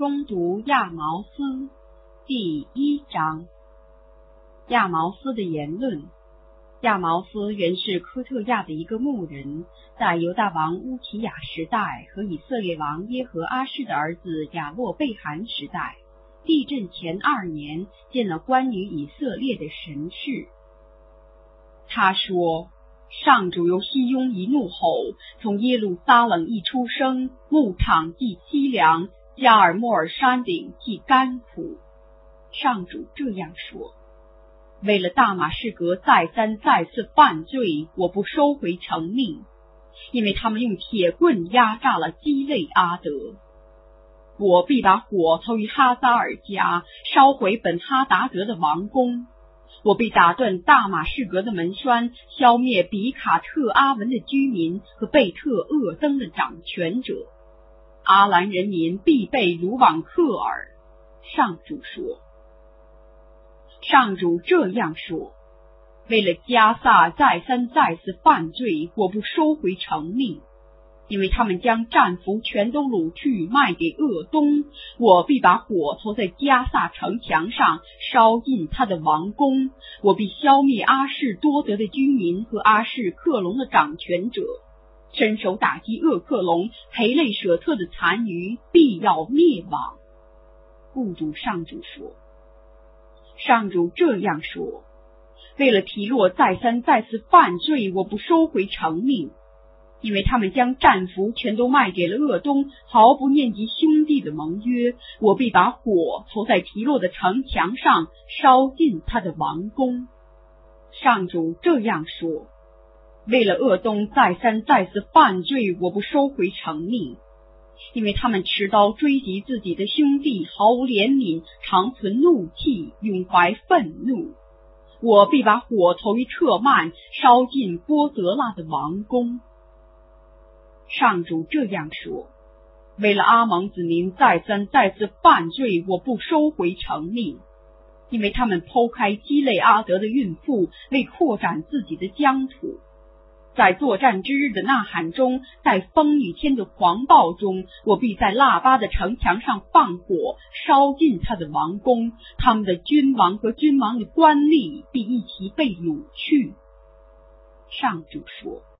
攻读亚毛斯第1章。亚毛斯的言论。亚毛斯原是科特亚的一个牧人，在犹大王乌提亚时代和以色列王耶和阿施的儿子亚洛贝罕时代，地震前2年见了关于以色列的神事。他说，上主由西雍一怒吼，从耶路撒冷一出声，牧场既凄凉，加尔默尔山顶既干枯。上主这样说，为了大马士革再次犯罪，我不收回成命，因为他们用铁棍压榨了基累阿德。我必把火投于哈撒尔家，烧毁本哈达德的王宫。我必打断大马士革的门栓，消灭比卡特阿文的居民和贝特厄登的掌权者。阿兰人民必被掳往克尔。上主说。上主这样说，为了加萨再次犯罪，我不收回成命，因为他们将战俘全都掳去卖给鄂东。我必把火投在加萨城墙上，烧尽他的王宫。我必消灭阿士多德的居民和阿士克隆的掌权者，伸手打击厄克隆、培累舍特的残余，必要灭亡。故主上主说。上主这样说，为了提洛再次犯罪，我不收回成命，因为他们将战俘全都卖给了鄂东，毫不念及兄弟的盟约。我必把火投在提洛的城墙上，烧尽他的王宫。上主这样说，为了鄂东再次犯罪，我不收回成命，因为他们持刀追击自己的兄弟，毫无怜悯，常存怒气，永怀愤怒。我必把火投于彻曼，烧尽波泽拉的王宫。上主这样说，为了阿蒙子民再次犯罪，我不收回成命，因为他们剖开基累阿德的孕妇，为扩展自己的疆土。在作战之日的呐喊中，在风雨天的狂暴中，我必在腊巴的城墙上放火，烧尽他的王宫。他们的君王和君王的官吏必一起被掳去。上主说。